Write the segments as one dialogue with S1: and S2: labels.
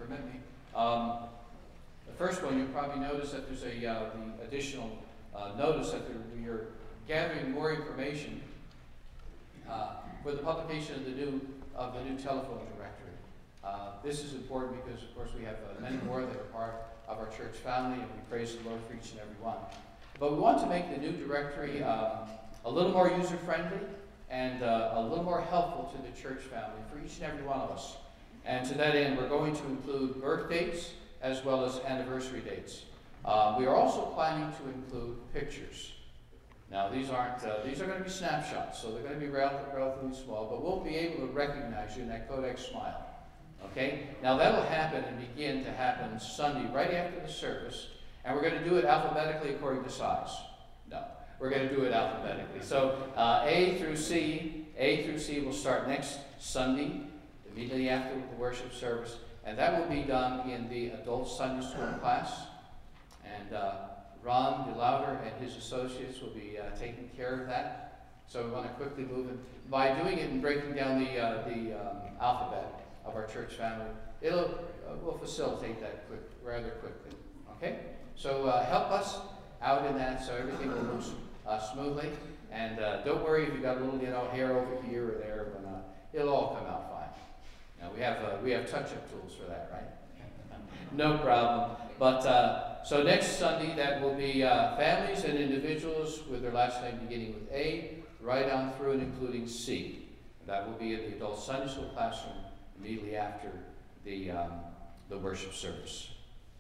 S1: permit me. The first one, you'll probably notice that there's the additional notice that we are gathering more information for the publication of the new telephone directory. This is important because, of course, we have many more that are part of our church family, and we praise the Lord for each and every one. But we want to make the new directory a little more user-friendly and a little more helpful to the church family for each and every one of us. And to that end, we're going to include birth dates as well as anniversary dates. We are also planning to include pictures. Now, these are going to be snapshots, so they're going to be relatively small, but we'll be able to recognize you in that Codex smile. Okay? Now, that'll happen and begin to happen Sunday, right after the service, and we're going to do it alphabetically according to size. No, we're going to do it alphabetically. So, A through C will start next Sunday, immediately after the worship service, and that will be done in the adult Sunday school class. And Ron DeLauder and his associates will be taking care of that. So we want to quickly move it. By doing it and breaking down the alphabet of our church family, we'll facilitate that rather quickly. Okay? So help us out in that so everything will move smoothly. And don't worry if you got a little hair over here or there, but it'll all come out fine. Now we have touch-up tools for that, right? No problem. But so next Sunday, that will be families and individuals with their last name beginning with A, right on through and including C. That will be in the adult Sunday school classroom immediately after the worship service.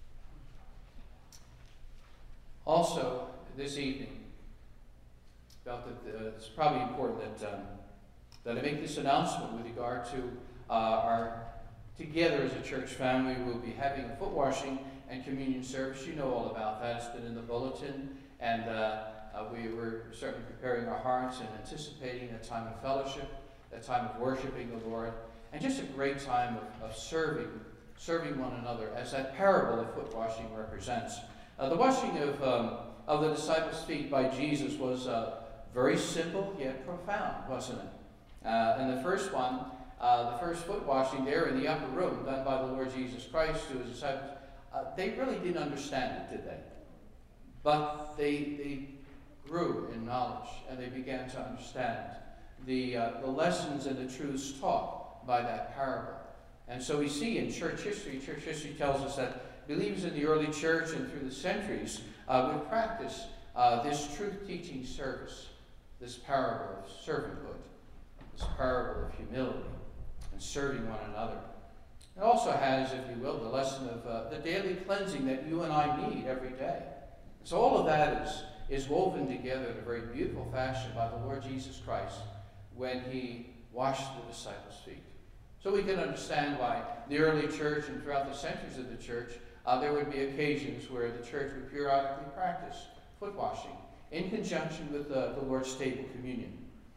S1: Also, this evening, felt that it's probably important that I make this announcement with regard to our together as a church family. We'll be having a foot washing and communion service. You know all about that. It's been in the bulletin, and we were certainly preparing our hearts and anticipating a time of fellowship, a time of worshiping the Lord, and just a great time of serving one another, as that parable of foot washing represents. The washing of the disciples' feet by Jesus was very simple yet profound, wasn't it? And the first one, the first foot washing there in the upper room, done by the Lord Jesus Christ to his disciples, they really didn't understand it, did they? But they grew in knowledge, and they began to understand the lessons and the truths taught by that parable. And so we see in church history tells us that believers in the early church and through the centuries would practice this truth-teaching service, this parable of servanthood, this parable of humility, and serving one another. It also has, if you will, the lesson of the daily cleansing that you and I need every day. So all of that is woven together in a very beautiful fashion by the Lord Jesus Christ when he washed the disciples' feet. So we can understand why the early church and throughout the centuries of the church, there would be occasions where the church would periodically practice foot washing in conjunction with the Lord's table communion.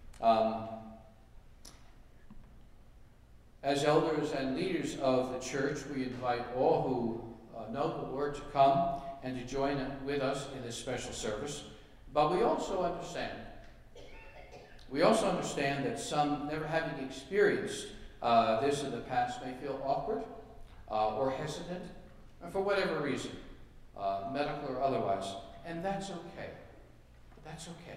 S1: As elders and leaders of the church, we invite all who know the Lord to come and to join with us in this special service. But we also understand that some, never having experienced this in the past, may feel awkward or hesitant, for whatever reason, medical or otherwise. And that's okay. That's okay.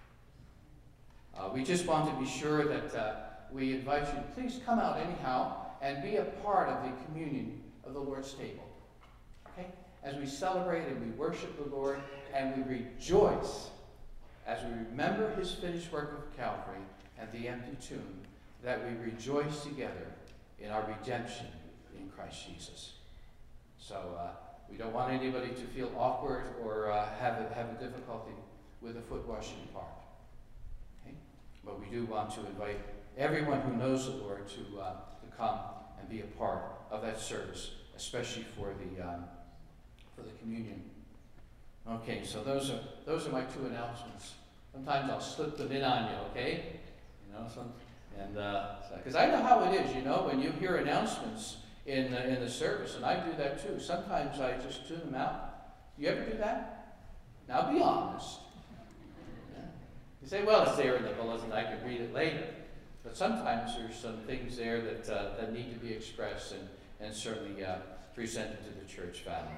S1: We just want to be sure that we invite you to please come out anyhow and be a part of the communion of the Lord's table. Okay? As we celebrate and we worship the Lord and we rejoice as we remember his finished work of Calvary and the empty tomb, that we rejoice together in our redemption in Christ Jesus. So we don't want anybody to feel awkward or have a difficulty with the foot washing part. Okay? But we do want to invite everyone who knows the Lord to come and be a part of that service, especially for the communion. Okay, so those are my two announcements. Sometimes I'll slip them in on you, okay? Because I know how it is, when you hear announcements in the service, and I do that too. Sometimes I just tune them out. You ever do that? Now be honest. Yeah. You say, well, it's there in the bulletin, I can read it later. But sometimes there's some things there that need to be expressed, and certainly present it to the church family.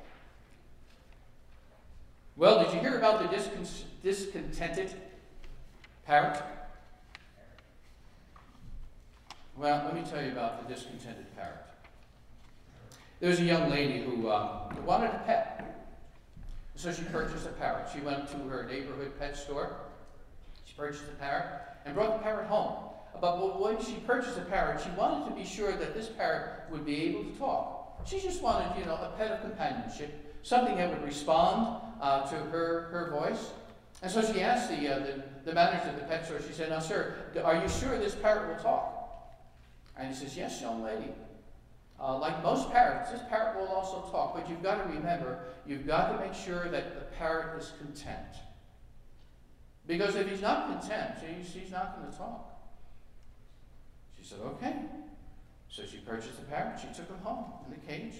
S1: Well, did you hear about the discontented parent? Well, let me tell you about the discontented parent. There was a young lady who wanted a pet. So she purchased a parrot. She went to her neighborhood pet store. She purchased a parrot and brought the parrot home. But when she purchased a parrot, she wanted to be sure that this parrot would be able to talk. She just wanted, a pet of companionship, something that would respond to her voice. And so she asked the manager of the pet store, she said, "Now, sir, are you sure this parrot will talk?" And he says, "Yes, young lady. Like most parrots, this parrot will also talk, but you've got to remember, you've got to make sure that the parrot is content. Because if he's not content, he's not going to talk." She said, "Okay." So she purchased the parrot, she took him home in the cage.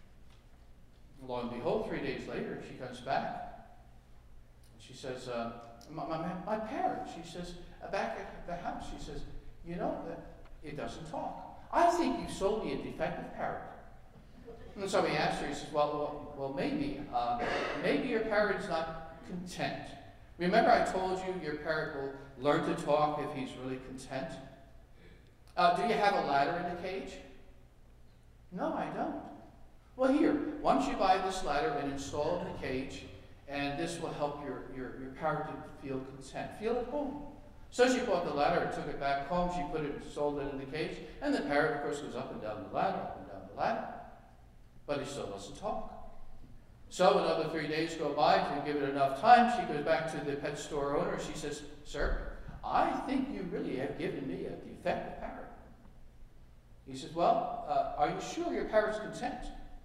S1: Lo and behold, 3 days later, she comes back. She says, my parrot, she says, back at the house, she says, that it doesn't talk. I think you sold me a defective parrot. And so he asked her, he says, well, maybe your parrot's not content. Remember I told you your parrot will learn to talk if he's really content? Do you have a ladder in the cage? No, I don't. Well, here, why don't you buy this ladder and install it in the cage, and this will help your parrot to feel content, feel at home. So she bought the ladder and took it back home. She installed it in the cage, and the parrot, of course, goes up and down the ladder, up and down the ladder. But he still doesn't talk. So another 3 days go by. To give it enough time, she goes back to the pet store owner. She says, "Sir, I think you really have given me a defective parrot." He says, "Well, are you sure your parrot's content?"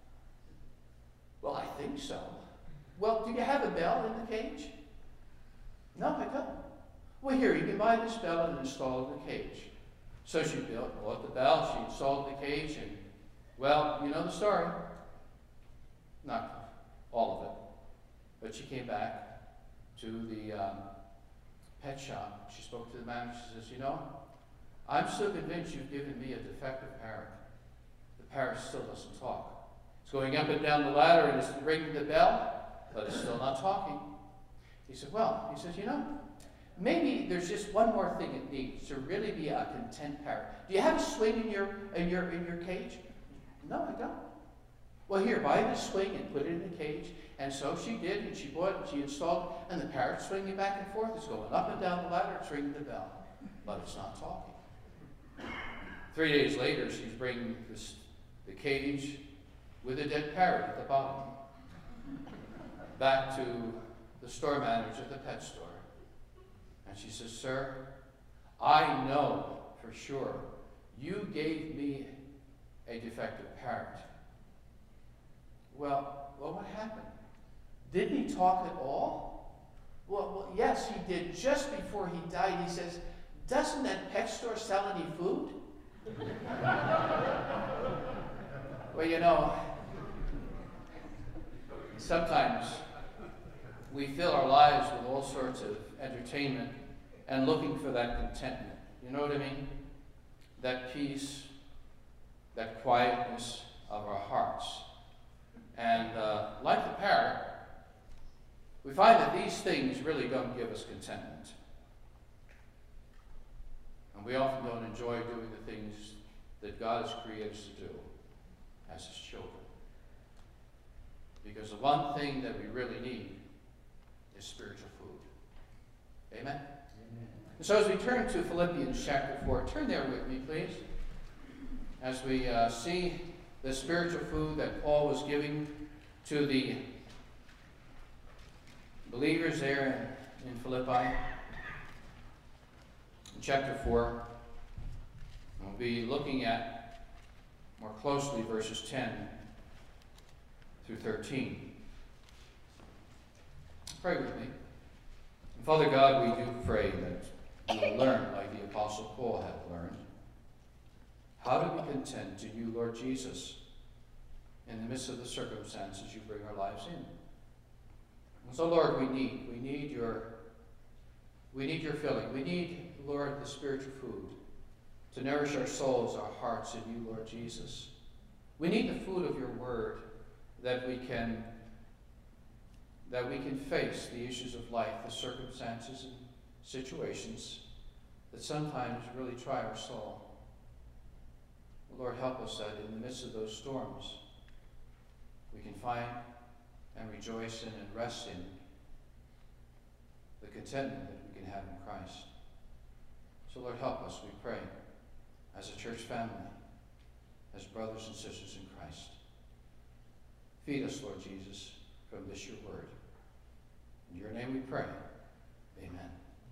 S1: "Well, I think so." "Well, do you have a bell in the cage?" "No, I don't." "Well, here, you can buy this bell and install it in the cage." So she bought the bell, she installed it in the cage, and, well, you know the story. Not all of it. But she came back to the pet shop. She spoke to the manager. She says, "I'm so convinced you've given me a defective parrot. The parrot still doesn't talk. It's going up and down the ladder and it's ringing the bell, but it's still not talking." He said, maybe there's just one more thing it needs to really be a content parrot. Do you have a swing in your cage?" "No, I don't." "Well, here, buy this swing and put it in the cage." And so she did, and she bought it, and she installed it, and the parrot's swinging back and forth. It's going up and down the ladder, it's ringing the bell, but it's not talking. 3 days later, she's bringing the cage with a dead parrot at the bottom back to the store manager at the pet store. And she says, "Sir, I know for sure you gave me a defective parrot." Well, what happened? Didn't he talk at all? Well, yes, he did. Just before he died, he says, "Doesn't that pet store sell any food?" Well, sometimes we fill our lives with all sorts of entertainment and looking for that contentment. You know what I mean? That peace, that quietness of our hearts. And like the parrot, we find that these things really don't give us contentment. And we often don't enjoy doing the things that God has created us to do as His children. Because the one thing that we really need is spiritual food. Amen? And so as we turn to Philippians chapter 4, turn there with me, please. As we see the spiritual food that Paul was giving to the believers there in Philippi. In chapter 4, we'll be looking at more closely verses 10 through 13. Pray with me. Father God, we do pray that we will learn, like the Apostle Paul had learned, how to be content to you, Lord Jesus, in the midst of the circumstances you bring our lives in. And so, Lord, we need your filling. We need, Lord, the spiritual food to nourish our souls, our hearts in you, Lord Jesus. We need the food of your word that we can face the issues of life, the circumstances and situations that sometimes really try our soul. Lord, help us that in the midst of those storms, we can find and rejoice in and rest in the contentment that we can have in Christ. So Lord, help us, we pray, as a church family, as brothers and sisters in Christ. Feed us, Lord Jesus, from this your word. In your name we pray. Amen.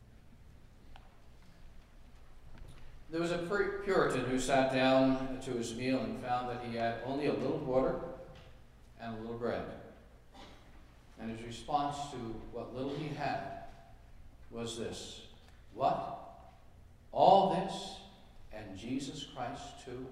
S1: There was a Puritan who sat down to his meal and found that he had only a little water and a little bread. And his response to what little he had was this: what? All this and Jesus Christ too?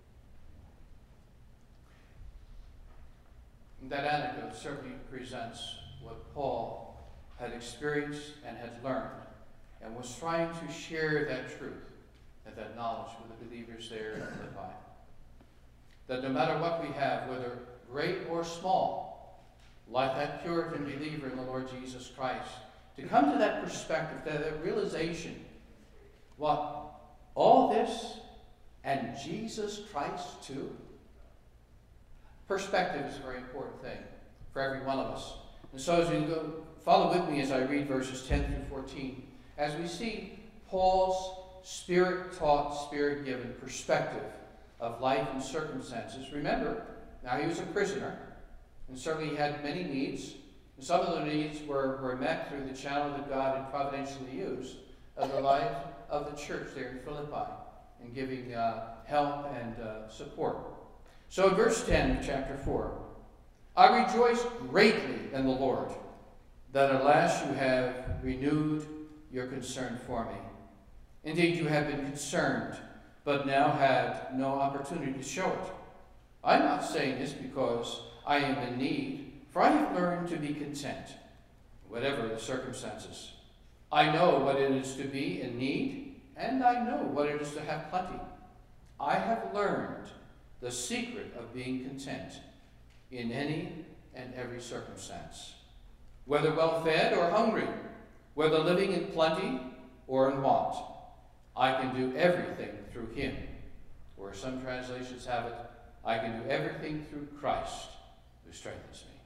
S1: That anecdote certainly presents what Paul had experienced and had learned, and was trying to share that truth and that knowledge with the believers there in Philippi. That no matter what we have, whether great or small, like that Puritan believer in the Lord Jesus Christ, to come to that perspective, to that realization, what? All this and Jesus Christ too? Perspective is a very important thing for every one of us. And so as we go, follow with me as I read verses 10 through 14, as we see Paul's Spirit-taught, Spirit-given perspective of life and circumstances. Remember, now he was a prisoner, and certainly he had many needs. And some of the needs were met through the channel that God had providentially used of the life of the church there in Philippi, and giving help and support. So in verse 10 of chapter 4, I rejoice greatly in the Lord that at last you have renewed your concern for me. Indeed, you have been concerned, but now had no opportunity to show it. I'm not saying this because I am in need, for I have learned to be content, whatever the circumstances. I know what it is to be in need, and I know what it is to have plenty. I have learned the secret of being content in any and every circumstance, whether well-fed or hungry, whether living in plenty or in want. I can do everything through him. Or some translations have it, I can do everything through Christ who strengthens me.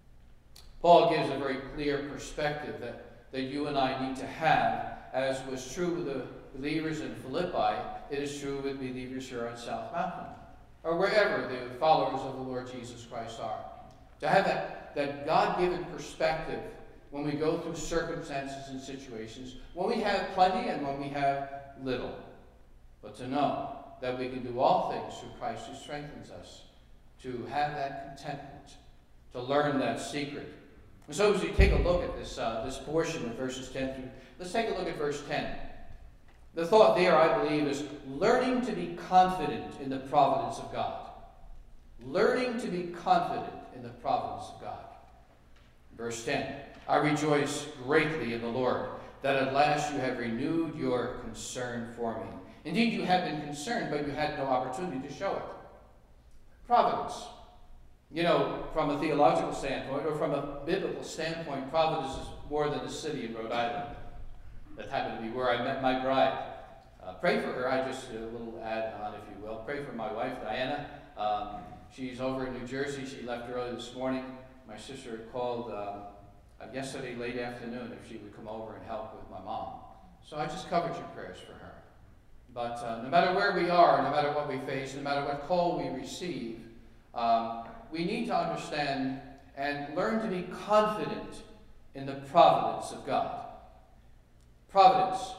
S1: Paul gives a very clear perspective that you and I need to have, as was true with the believers in Philippi, it is true with believers here on South Mountain, or wherever the followers of the Lord Jesus Christ are. To have that God-given perspective when we go through circumstances and situations, when we have plenty and when we have little. But to know that we can do all things through Christ who strengthens us, to have that contentment, to learn that secret. And so as we take a look at this portion of verses 10 through, let's take a look at verse 10. The thought there, I believe, is learning to be confident in the providence of God. Learning to be confident in the providence of God. Verse 10, I rejoice greatly in the Lord that at last you have renewed your concern for me. Indeed, you have been concerned, but you had no opportunity to show it. Providence. You know, from a theological standpoint, or from a biblical standpoint, Providence is more than a city in Rhode Island. That happened to be where I met my bride. Pray for her. I just did a little add-on, if you will. Pray for my wife, Diana. She's over in New Jersey. She left early this morning. My sister called yesterday late afternoon if she would come over and help with my mom. So I just covered your prayers for her. But no matter where we are, no matter what we face, no matter what call we receive, we need to understand and learn to be confident in the providence of God. Providence.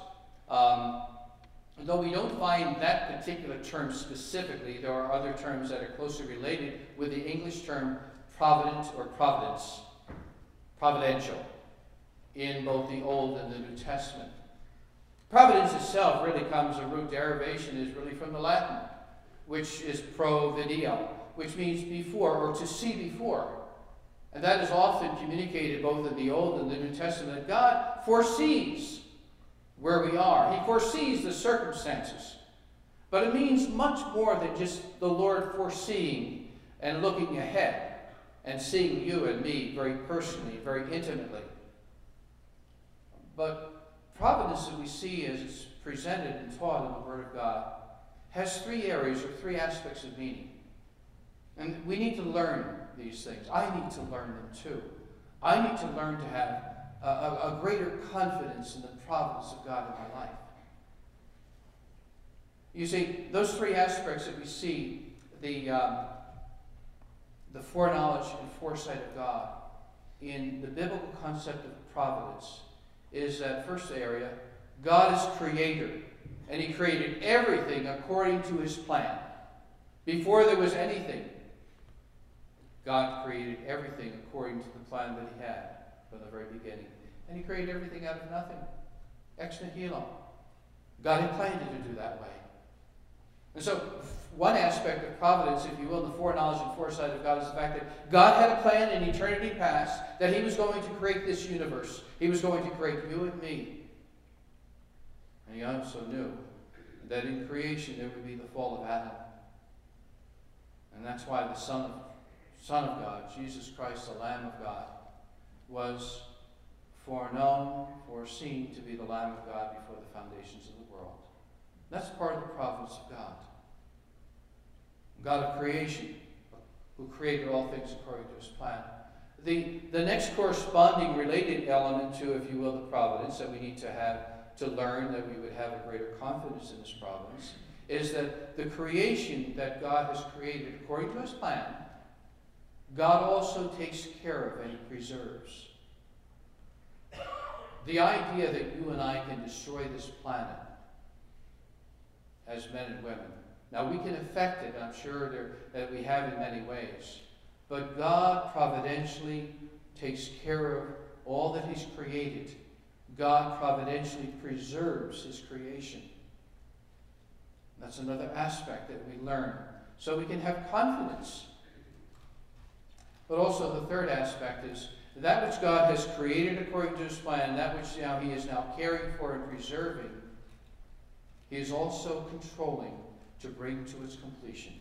S1: Though we don't find that particular term specifically, there are other terms that are closely related with the English term provident or providence, providential, in both the Old and the New Testament. Providence itself really comes, a root derivation is really from the Latin, which is provideo, which means before or to see before. And that is often communicated both in the Old and the New Testament, that God foresees where we are. He foresees the circumstances. But it means much more than just the Lord foreseeing and looking ahead and seeing you and me very personally, very intimately. But providence that we see as it's presented and taught in the Word of God has three areas or three aspects of meaning. And we need to learn these things. I need to learn them too. I need to learn to have a greater confidence in the providence of God in my life. You see, those three aspects that we see, the foreknowledge and foresight of God in the biblical concept of providence, is that first area, God is creator, and he created everything according to his plan. Before there was anything, God created everything according to the plan that he had from the very beginning. And he created everything out of nothing. Ex nihilo. God had planned it to do that way. And so, one aspect of providence, if you will, the foreknowledge and foresight of God, is the fact that God had a plan in eternity past that he was going to create this universe. He was going to create you and me. And he also knew that in creation there would be the fall of Adam. And that's why the Son of God, Jesus Christ, the Lamb of God, was foreknown, foreseen to be the Lamb of God before the foundations of the world. That's part of the providence of God. God of creation, who created all things according to his plan. The next corresponding related element to, if you will, the providence that we need to have to learn, that we would have a greater confidence in this providence, is that the creation that God has created according to his plan, God also takes care of and preserves. The idea that you and I can destroy this planet as men and women. Now, we can affect it, I'm sure that we have in many ways. But God providentially takes care of all that he's created. God providentially preserves his creation. That's another aspect that we learn. So we can have confidence. But also the third aspect is that which God has created according to his plan, that which now he is now caring for and preserving, he is also controlling to bring to its completion.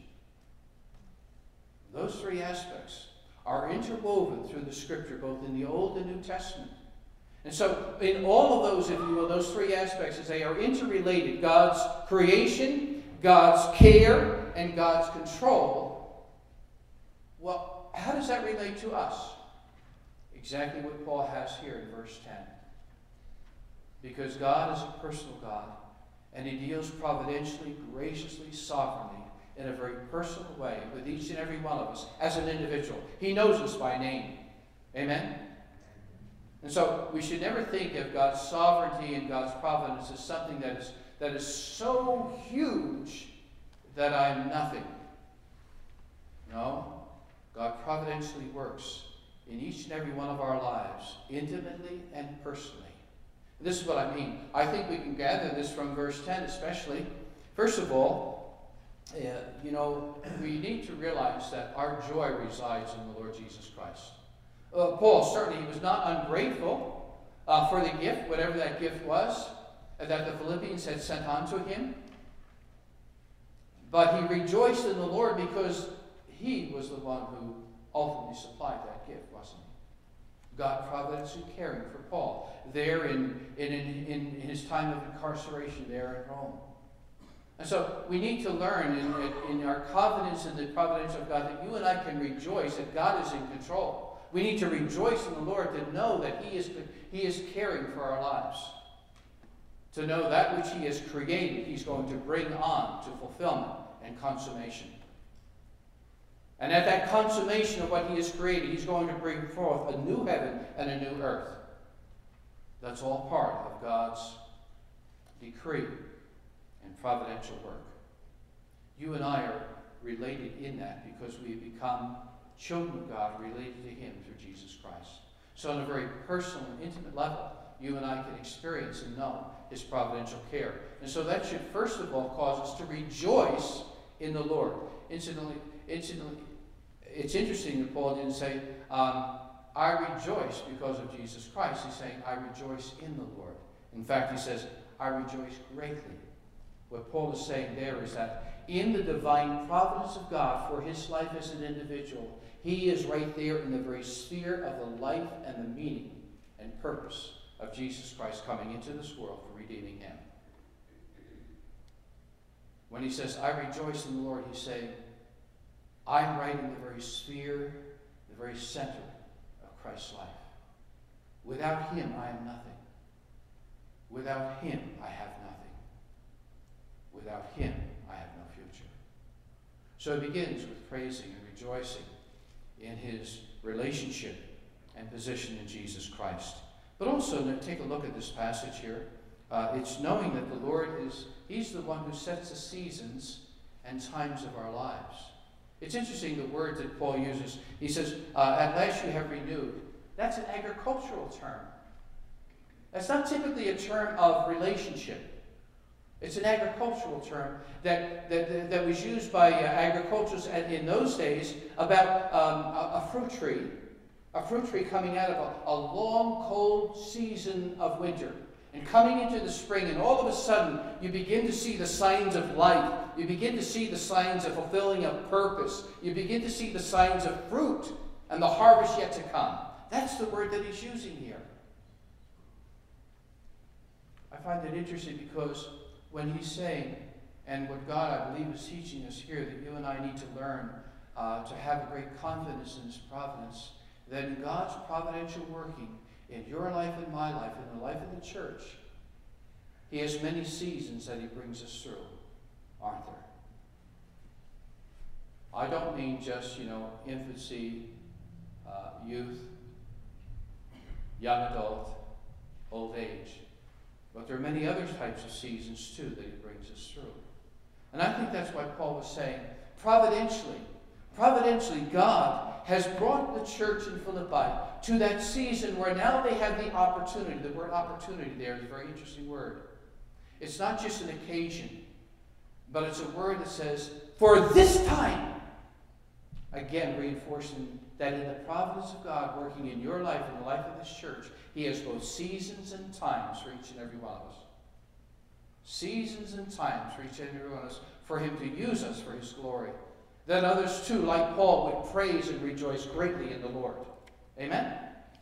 S1: Those three aspects are interwoven through the Scripture, both in the Old and New Testament. And so, in all of those, if you will, those three aspects, as they are interrelated, God's creation, God's care, and God's control, well, how does that relate to us? Exactly what Paul has here in verse 10. Because God is a personal God, and he deals providentially, graciously, sovereignly, in a very personal way with each and every one of us as an individual. He knows us by name. Amen? And so we should never think of God's sovereignty and God's providence as something that is so huge that I'm nothing. No. God providentially works in each and every one of our lives, intimately and personally. This is what I mean. I think we can gather this from verse 10 especially. First of all, we need to realize that our joy resides in the Lord Jesus Christ. Paul, certainly, he was not ungrateful for the gift, whatever that gift was, that the Philippians had sent on to him. But he rejoiced in the Lord because he was the one who ultimately supplied that gift, wasn't he? God providentially caring for Paul there in his time of incarceration there in Rome. And so we need to learn in our confidence in the providence of God that you and I can rejoice that God is in control. We need to rejoice in the Lord to know that he is caring for our lives. To know that which he has created, he's going to bring on to fulfillment and consummation. And at that consummation of what he has created, he's going to bring forth a new heaven and a new earth. That's all part of God's decree and providential work. You and I are related in that because we have become children of God related to him through Jesus Christ. So on a very personal and intimate level, you and I can experience and know his providential care. And so that should first of all cause us to rejoice in the Lord. Incidentally, it's interesting that Paul didn't say, I rejoice because of Jesus Christ. He's saying, I rejoice in the Lord. In fact, he says, I rejoice greatly. What Paul is saying there is that in the divine providence of God for his life as an individual, he is right there in the very sphere of the life and the meaning and purpose of Jesus Christ coming into this world for redeeming him. When he says, I rejoice in the Lord, he's saying, I'm right in the very sphere, the very center of Christ's life. Without him, I am nothing. Without him, I have nothing. Without him, I have no future. So it begins with praising and rejoicing in his relationship and position in Jesus Christ. But also, take a look at this passage here. It's knowing that the Lord he's the one who sets the seasons and times of our lives. It's interesting the word that Paul uses. He says, at last you have renewed. That's an agricultural term. That's not typically a term of relationship. It's an agricultural term that was used by agriculturists in those days about a fruit tree coming out of a long, cold season of winter and coming into the spring, and all of a sudden you begin to see the signs of life. You begin to see the signs of fulfilling of purpose. You begin to see the signs of fruit and the harvest yet to come. That's the word that he's using here. I find it interesting because when he's saying, and what God, I believe, is teaching us here, that you and I need to learn to have a great confidence in his providence, that in God's providential working in your life and my life, in the life of the church, he has many seasons that he brings us through, aren't there? I don't mean just, infancy, youth, young adult, old age. But there are many other types of seasons, too, that he brings us through. And I think that's why Paul was saying, providentially, God has brought the church in Philippi to that season where now they have the opportunity. The word opportunity there is a very interesting word. It's not just an occasion, but it's a word that says, for this time. Again, reinforcing that in the providence of God working in your life and the life of this church, he has both seasons and times for each and every one of us. Seasons and times for each and every one of us, for him to use us for his glory. That others too, like Paul, would praise and rejoice greatly in the Lord. Amen?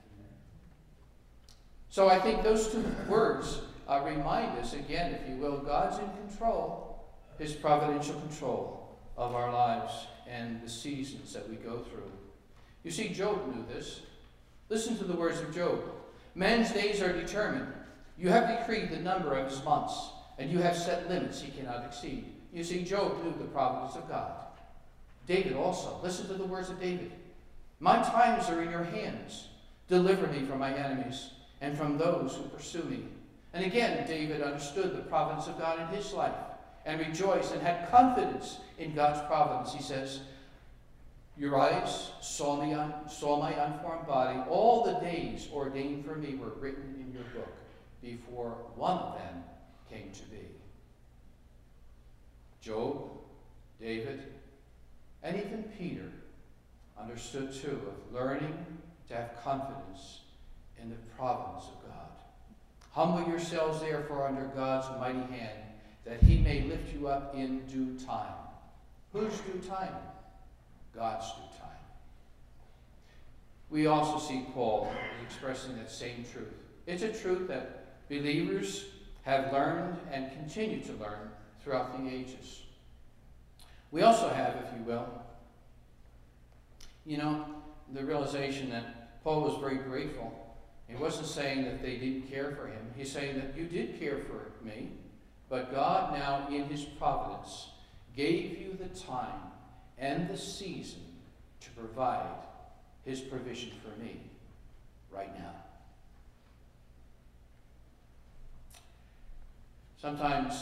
S1: So I think those two words remind us, again, if you will, God's in control, his providential control of our lives and the seasons that we go through. You see, Job knew this. Listen to the words of Job. Man's days are determined. You have decreed the number of his months, and you have set limits he cannot exceed. You see, Job knew the providence of God. David also. Listen to the words of David. My times are in your hands. Deliver me from my enemies and from those who pursue me. And again, David understood the providence of God in his life and rejoiced and had confidence in God's providence. He says, your eyes saw my unformed body. All the days ordained for me were written in your book before one of them came to be. Job, David, and even Peter understood too of learning to have confidence in the providence of God. Humble yourselves therefore under God's mighty hand, that he may lift you up in due time. Whose due time? God's due time. We also see Paul expressing that same truth. It's a truth that believers have learned and continue to learn throughout the ages. We also have, if you will, the realization that Paul was very grateful. He wasn't saying that they didn't care for him. He's saying that you did care for me, but God now in his providence gave you the time and the season to provide his provision for me right now. Sometimes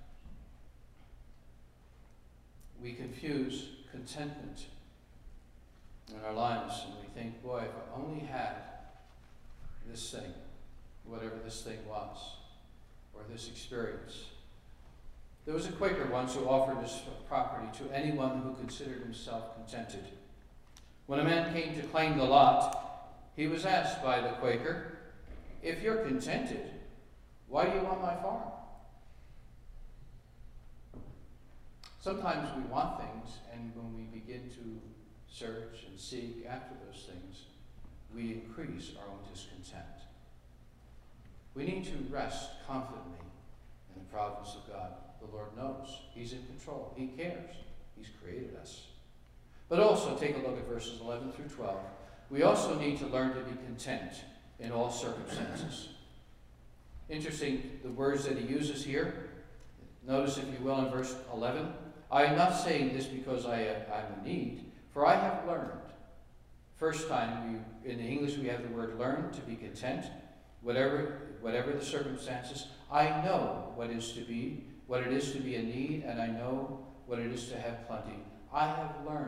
S1: we confuse contentment in our lives and we think, boy, if I only had this thing, whatever this thing was, or this experience. There was a Quaker once who offered his property to anyone who considered himself contented. When a man came to claim the lot, he was asked by the Quaker, if you're contented, why do you want my farm? Sometimes we want things, and when we begin to search and seek after those things, we increase our own discontent. We need to rest confidently in the providence of God. The Lord knows. He's in control. He cares. He's created us. But also, take a look at verses 11 through 12. We also need to learn to be content in all circumstances. Interesting, the words that he uses here. Notice, if you will, in verse 11. I am not saying this because I'm in need, for I have learned. First time, in the English we have the word learn, to be content. Whatever the circumstances, I know what it is to be in need, and I know what it is to have plenty. I have learned.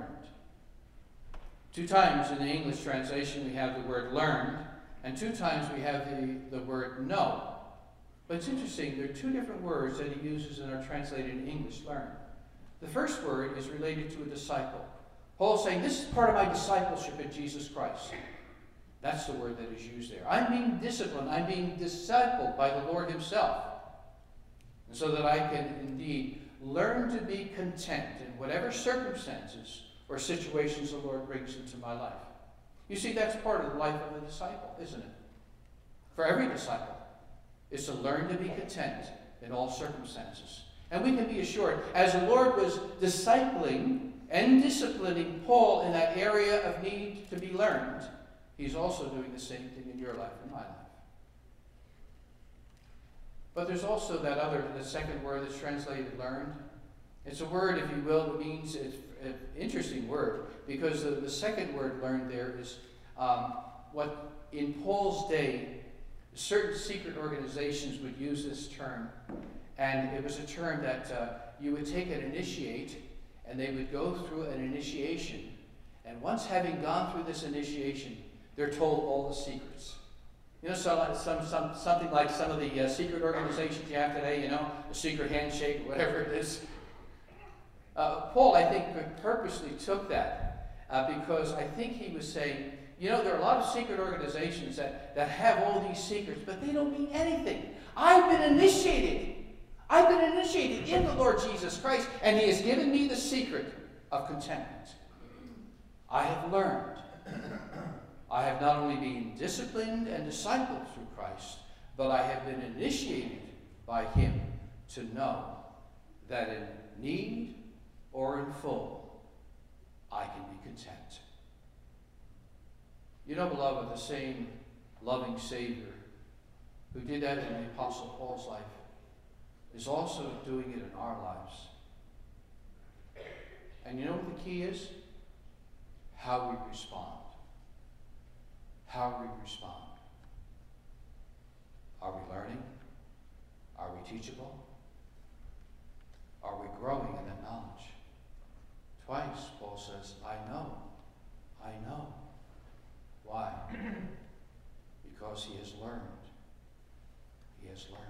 S1: 2 times in the English translation we have the word learned, and 2 times we have the word know. But it's interesting, there are 2 different words that he uses and are translated in English, learn. The first word is related to a disciple. Paul's saying, this is part of my discipleship in Jesus Christ. That's the word that is used there. I'm being disciplined. I'm being discipled by the Lord himself. And so that I can indeed learn to be content in whatever circumstances or situations the Lord brings into my life. You see, that's part of the life of a disciple, isn't it? For every disciple, is to learn to be content in all circumstances. And we can be assured, as the Lord was discipling and disciplining Paul in that area of need to be learned, he's also doing the same thing in your life and my life. But there's also the second word that's translated learned. It's a word, if you will, that means, it's an interesting word, because the second word learned there is what in Paul's day, certain secret organizations would use this term, and it was a term that you would take an initiate, and they would go through an initiation, and once having gone through this initiation, they're told all the secrets. You know, something like some of the secret organizations you have today, you know, a secret handshake, whatever it is. Paul, I think, purposely took that because I think he was saying, you know, there are a lot of secret organizations that have all these secrets, but they don't mean anything. I've been initiated. I've been initiated in the Lord Jesus Christ, and he has given me the secret of contentment. I have learned. I have not only been disciplined and discipled through Christ, but I have been initiated by him to know that in need or in full, I can be content. You know, beloved, the same loving Savior who did that in the Apostle Paul's life is also doing it in our lives. And you know what the key is? How we respond. How we respond. Are we learning? Are we teachable? Are we growing in that knowledge? Twice, Paul says, I know. I know. Why? Because he has learned. He has learned.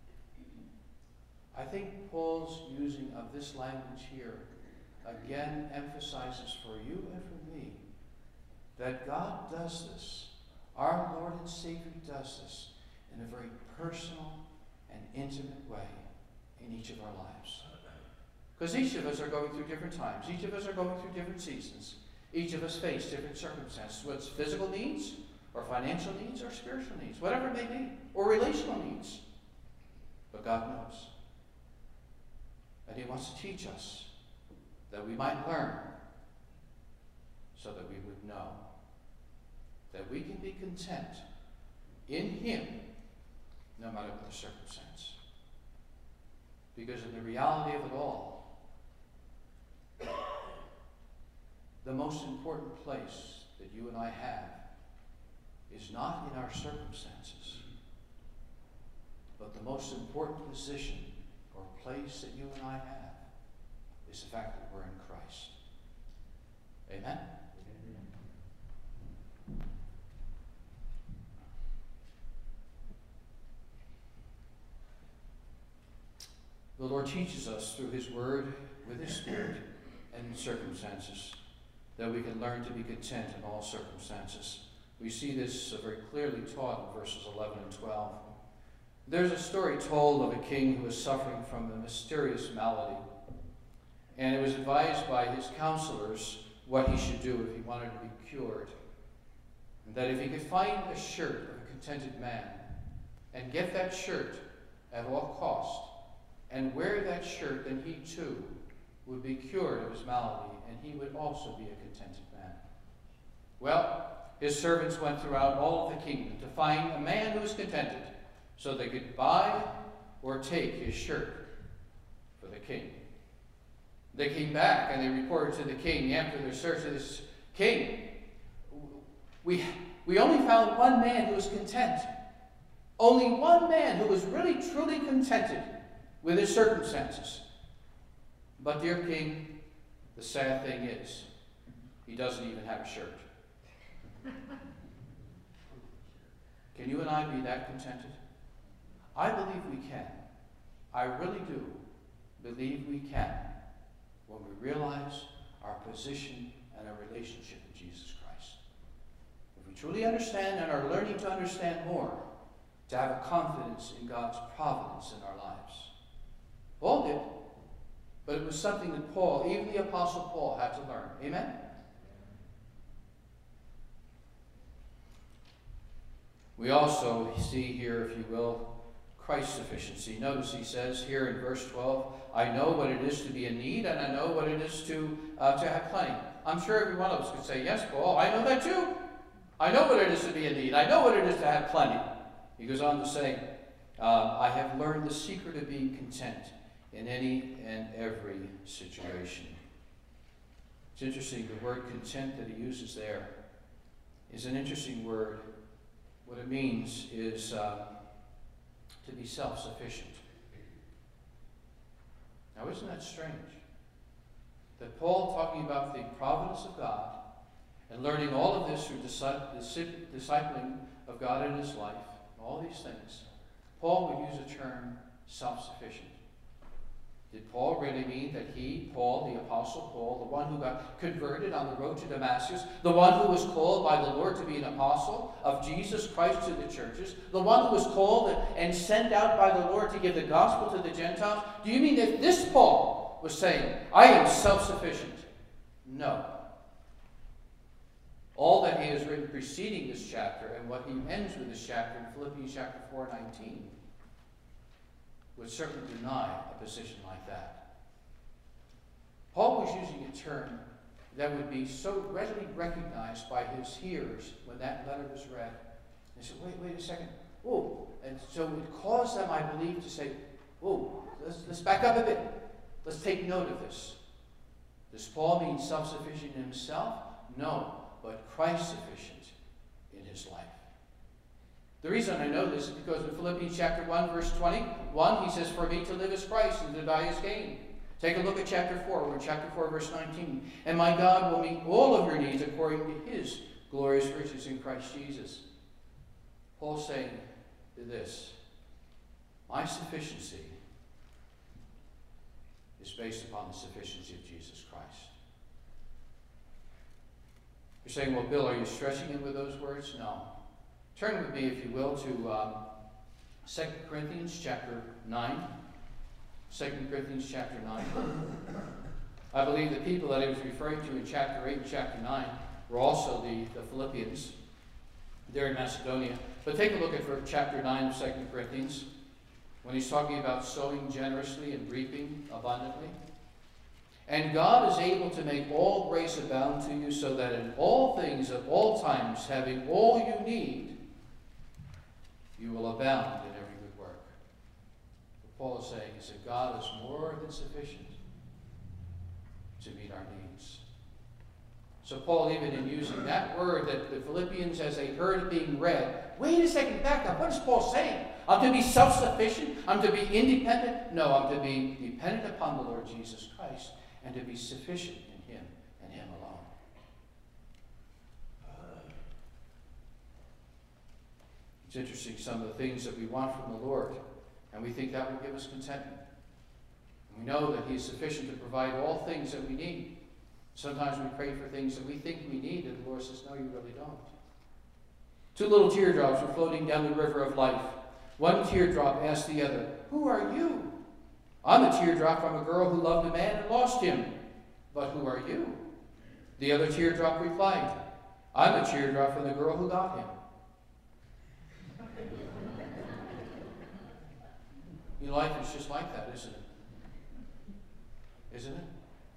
S1: I think Paul's using of this language here again emphasizes for you and for me that God does this. Our Lord and Savior does this in a very personal and intimate way in each of our lives. Because each of us are going through different times. Each of us are going through different seasons. Each of us face different circumstances, whether it's physical needs, or financial needs, or spiritual needs, whatever it may be, or relational needs. But God knows. And he wants to teach us that we might learn so that we would know that we can be content in him no matter what the circumstance. Because in the reality of it all, the most important place that you and I have is not in our circumstances, but the most important position or place that you and I have is the fact that we're in Christ. Amen? The Lord teaches us through his word, with his Spirit, and in circumstances, that we can learn to be content in all circumstances. We see this very clearly taught in verses 11 and 12. There's a story told of a king who was suffering from a mysterious malady. and it was advised by his counselors what he should do if he wanted to be cured. And that if he could find a shirt of a contented man and get that shirt at all cost and wear that shirt, then he too would be cured of his malady, and he would also be a contented man. Well, his servants went throughout all of the kingdom to find a man who was contented, so they could buy or take his shirt for the king. They came back and they reported to the king after their search of this king, we only found one man who was content. Only one man who was really truly contented with his circumstances. But dear king, the sad thing is, he doesn't even have a shirt. Can you and I be that contented? I believe we can. I really do believe we can when we realize our position and our relationship with Jesus Christ. If we truly understand and are learning to understand more, to have a confidence in God's providence in our lives. Paul did, but it was something that Paul, even the Apostle Paul, had to learn. Amen? We also see here, if you will, Christ's sufficiency. Notice he says here in verse 12, I know what it is to be in need, and I know what it is to have plenty. I'm sure every one of us could say, yes, Paul, I know that too. I know what it is to be in need. I know what it is to have plenty. He goes on to say, I have learned the secret of being content in any and every situation. It's interesting, the word content that he uses there is an interesting word. What it means is to be self-sufficient. Now, isn't that strange? That Paul, talking about the providence of God and learning all of this through discipling of God in his life, all these things, Paul would use the term self-sufficient. Did Paul really mean that he, Paul, the Apostle Paul, the one who got converted on the road to Damascus, the one who was called by the Lord to be an apostle of Jesus Christ to the churches, the one who was called and sent out by the Lord to give the gospel to the Gentiles, do you mean that this Paul was saying, I am self-sufficient? No. All that he has written preceding this chapter and what he ends with this chapter in Philippians chapter 4:19 would certainly deny a position like that. Paul was using a term that would be so readily recognized by his hearers when that letter was read. They said, wait a second. Oh, and so it caused them, I believe, to say, oh, let's back up a bit. Let's take note of this. Does Paul mean self-sufficient in himself? No, but Christ-sufficient in his life. The reason I know this is because in Philippians chapter 1, verse 21, he says, for me to live is Christ and to die is gain. Take a look at chapter 4. We're in chapter 4, verse 19. And my God will meet all of your needs according to his glorious riches in Christ Jesus. Paul's saying this, my sufficiency is based upon the sufficiency of Jesus Christ. You're saying, well, Bill, are you stretching him with those words? No. Turn with me, if you will, to 2 Corinthians chapter 9. 2 Corinthians chapter 9. I believe the people that he was referring to in chapter 8 and chapter 9 were also the Philippians. They're in Macedonia. But take a look at chapter 9 of 2 Corinthians, when he's talking about sowing generously and reaping abundantly. And God is able to make all grace abound to you, so that in all things at all times, having all you need, you will abound in every good work. What Paul is saying is that God is more than sufficient to meet our needs. So Paul, even in using that word that the Philippians, as they heard it being read, wait a second, back up. What is Paul saying? I'm to be self-sufficient? I'm to be independent? No, I'm to be dependent upon the Lord Jesus Christ and to be sufficient in him and him alone. It's interesting, some of the things that we want from the Lord, and we think that will give us contentment. And we know that he is sufficient to provide all things that we need. Sometimes we pray for things that we think we need, and the Lord says, no, you really don't. Two little teardrops were floating down the river of life. One teardrop asked the other, who are you? I'm a teardrop from a girl who loved a man and lost him. But who are you? The other teardrop replied, I'm a teardrop from the girl who got him. Life is just like that, isn't it? Isn't it?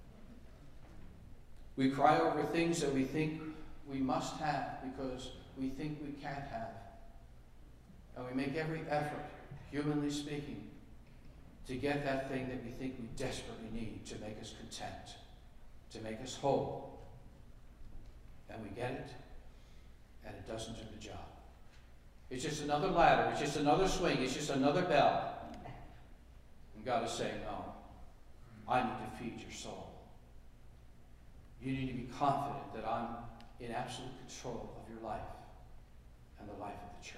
S1: We cry over things that we think we must have because we think we can't have. And we make every effort, humanly speaking, to get that thing that we think we desperately need to make us content, to make us whole. And we get it, and it doesn't do the job. It's just another ladder, it's just another swing, it's just another bell. And God is saying, no, I need to feed your soul. You need to be confident that I'm in absolute control of your life and the life of the church.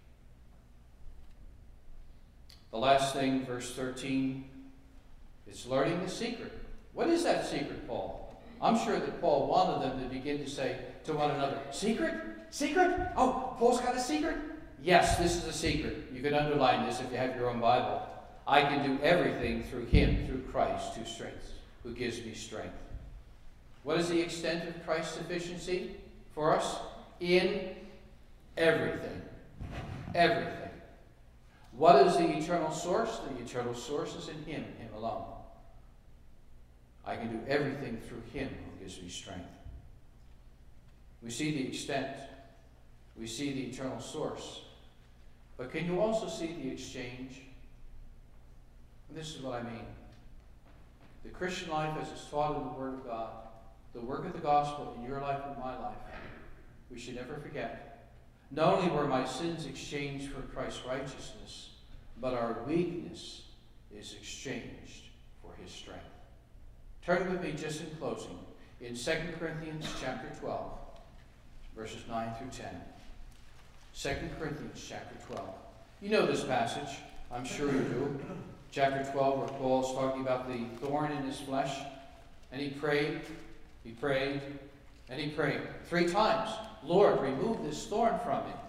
S1: The last thing, verse 13, is learning the secret. What is that secret, Paul? I'm sure that Paul wanted them to begin to say to one another, secret? Secret? Oh, Paul's got a secret? Yes, this is a secret. You can underline this if you have your own Bible. I can do everything through him, through Christ, who gives me strength. What is the extent of Christ's sufficiency for us? In everything. Everything. What is the eternal source? The eternal source is in him alone. I can do everything through him who gives me strength. We see the extent. We see the eternal source. But can you also see the exchange? And this is what I mean. The Christian life as it's taught in the Word of God, the work of the gospel in your life and my life, we should never forget. Not only were my sins exchanged for Christ's righteousness, but our weakness is exchanged for his strength. Turn with me just in closing in 2 Corinthians chapter 12, verses 9 through 10. 2 Corinthians chapter 12. You know this passage. I'm sure you do. Chapter 12, where Paul is talking about the thorn in his flesh. And he prayed, and he prayed 3 times. Lord, remove this thorn from me.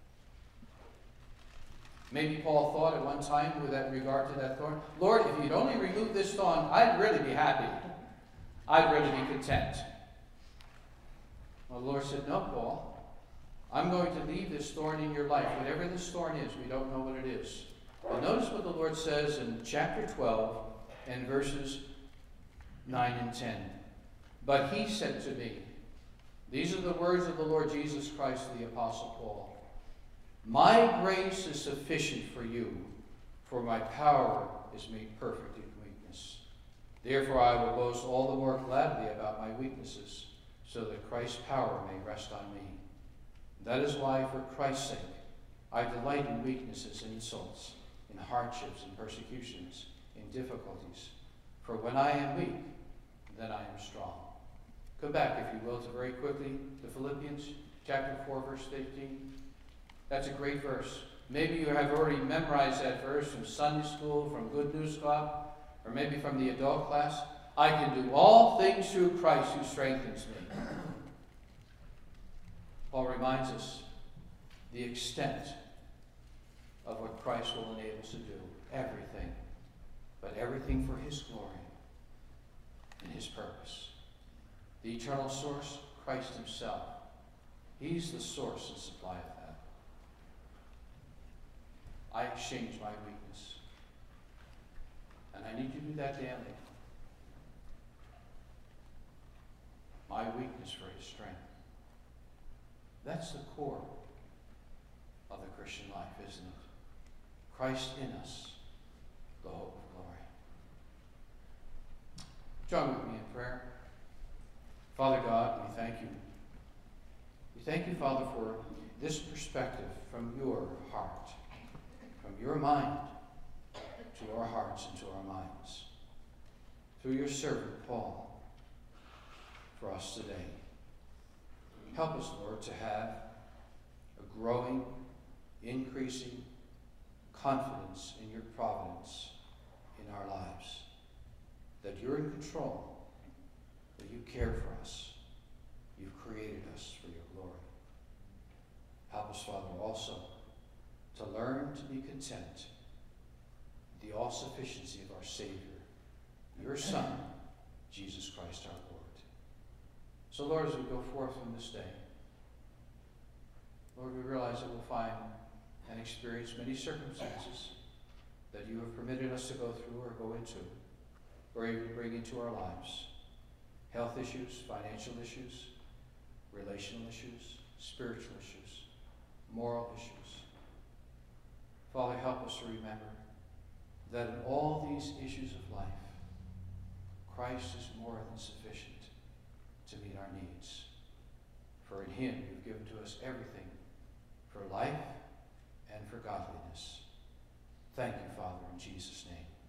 S1: Maybe Paul thought at one time with that regard to that thorn, Lord, if you'd only remove this thorn, I'd really be happy. I'd really be content. Well, the Lord said, no, Paul. I'm going to leave this thorn in your life. Whatever this thorn is, we don't know what it is. But notice what the Lord says in chapter 12 and verses 9 and 10. But he said to me, these are the words of the Lord Jesus Christ, the Apostle Paul. My grace is sufficient for you, for my power is made perfect in weakness. Therefore I will boast all the more gladly about my weaknesses, so that Christ's power may rest on me. That is why, for Christ's sake, I delight in weaknesses and insults, in hardships and persecutions, in difficulties. For when I am weak, then I am strong. Come back, if you will, to very quickly to Philippians chapter 4, verse 15. That's a great verse. Maybe you have already memorized that verse from Sunday school, from Good News Club, or maybe from the adult class. I can do all things through Christ who strengthens me. Paul reminds us the extent of what Christ will enable us to do. Everything. But everything for his glory and his purpose. The eternal source, Christ himself. He's the source and supply of that. I exchange my weakness. And I need to do that daily. My weakness for his strength. That's the core of the Christian life, isn't it? Christ in us, the hope of glory. Join with me in prayer. Father God, we thank you. We thank you, Father, for this perspective from your heart, from your mind to our hearts and to our minds. Through your servant, Paul, for us today. Help us, Lord, to have a growing, increasing confidence in your providence in our lives. That you're in control, that you care for us. You've created us for your glory. Help us, Father, also to learn to be content the all-sufficiency of our Savior, your Son, Jesus Christ our Lord. So Lord, as we go forth from this day, Lord, we realize that we'll find and experience many circumstances that you have permitted us to go through or go into, or even bring into our lives. Health issues, financial issues, relational issues, spiritual issues, moral issues. Father, help us to remember that in all these issues of life, Christ is more than sufficient to meet our needs. For in him you've given to us everything for life and for godliness. Thank you, Father, in Jesus' name.